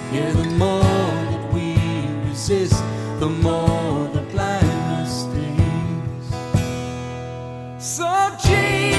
Yeah, the more that we resist, the more the blindness stings. So Jesus,